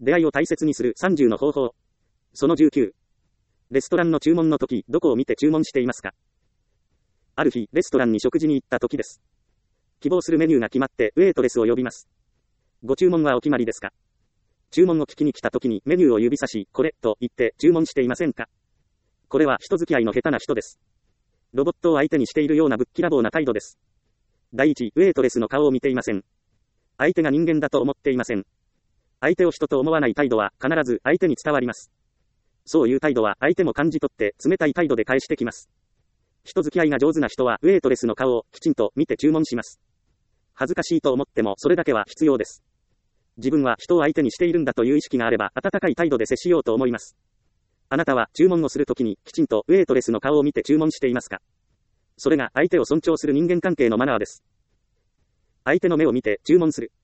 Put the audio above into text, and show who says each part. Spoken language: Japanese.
Speaker 1: 出会いを大切にする30の方法。その19。レストランの注文の時、どこを見て注文していますか？ある日、レストランに食事に行った時です。希望するメニューが決まって、ウェイトレスを呼びます。ご注文はお決まりですか？注文を聞きに来た時にメニューを指さし、これ、と言って注文していませんか？これは人付き合いの下手な人です。ロボットを相手にしているようなぶっきらぼうな態度です。第一、ウェイトレスの顔を見ていません。相手が人間だと思っていません。相手を人と思わない態度は必ず相手に伝わります。そういう態度は相手も感じ取って冷たい態度で返してきます。人付き合いが上手な人はウェイトレスの顔をきちんと見て注文します。恥ずかしいと思ってもそれだけは必要です。自分は人を相手にしているんだという意識があれば温かい態度で接しようと思います。あなたは注文をするときにきちんとウェイトレスの顔を見て注文していますか？それが相手を尊重する人間関係のマナーです。相手の目を見て注文する。